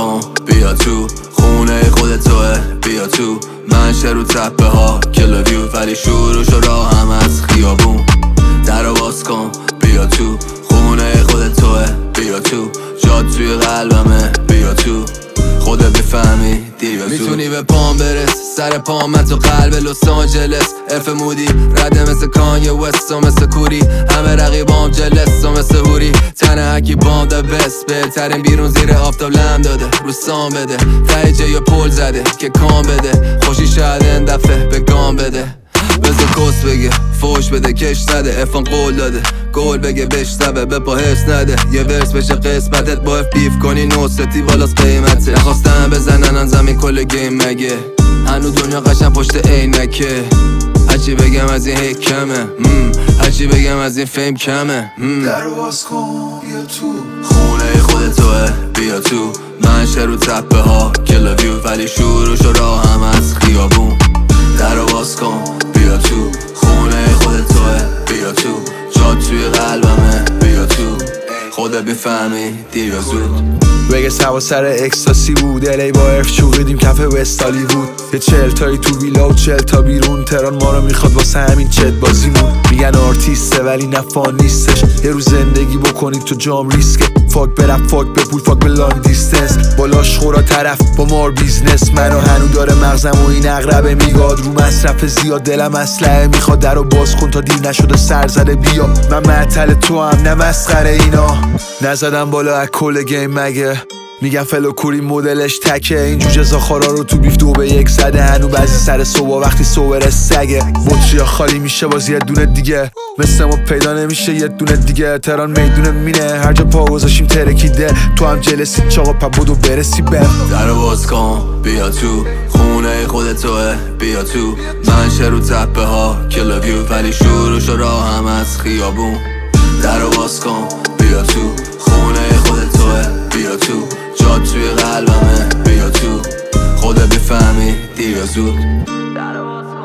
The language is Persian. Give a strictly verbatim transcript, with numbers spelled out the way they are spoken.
کن بیا تو، خونه خود توه بیا تو. من رو تپه ها کلویو ولی شروع شو راه هم از خیابون. در رو باز کن بیا تو، خونه خود توه بیا تو. جاد توی قلبمه بیا تو، خودت بفهمی دیر یا زود. میتونی به پام برس، سر پام من تو قلب لس آنجلس. اف مودی رده مثل کانیه وست و مثل کوری، همه رقیبام جلس و مثل هوری. تنه هکی بام دا بست، بهترین بیرون زیر آفتاب لم داده رو سام بده. ته جه یا پول زده که کام بده، خوشی شاید این دفعه به گام بده. بزا کس بگه فوش بده کش نده، افان قول داده گل بگه بشنوه به پا حس نده. یه ورس بشه قسمتت با اف بیف کنی نوستی والاس قیمته. نخواستم بزنن زمین کل گیم مگه، هنو دنیا قشن پشت عینکه. هرچی بگم از این هیک کمه، هرچی بگم از این فیم کمه. در باز کن بیا تو، خونه خود توه بیا تو. من رو تپه ها کلویو ولی شروع شو راه هم از خیابون. در رو باز کن بیا تو، خونه خود توه بیا تو. جاد توی قلبمه بیا تو، خودت بفهمی دیر یا زود. بگه سوا سر اکستاسی بود، الی با ارف چوقیدیم کف وستالی بود. یه چل تایی تو ویلا و چل تا بیرون، تران ما رو میخواد واسه همین چت بازیمون. میگن آرتیسته ولی نفان نیستش، یه روز زندگی بکنید تو جام ریسکه. فاک برف فاک به پول فاک به لانگ دیستنس، بالاش خورا طرف با مار بیزنس. منو هنو داره مغزم و این اقربه میگاد رو مصرف زیاد. دلم اسلحه میخواد در رو باز کن تا دیر نشده سر زده بیا. من معطل تو هم نه مسخره اینا، نزدم بالا از کل گیم مگه. میگن فلو کوری مدلش تکه، این جوجه زاخارا رو تو بیف دو به یک زده. هنو بعضی سر صبح وقتی صور سگه، بطریا خالی میشه باز یه دونه دیگه. مثل ما پیدا نمیشه یه دونه دیگه. تران میدونه مینه هر جا پا گذاشیم ترکیده. تو هم جلسی چاقا پا بودو برسی به. در رو باز کن بیا تو، خونه خود توه بیا تو. من رو تپه ها کلویو ولی شروع شو راه هم از خیابون. در رو باز کن بیا تو، خونه خود توه بیا تو. جاد توی قلبمه بیا تو، خودت بفهمی دیر یا زود.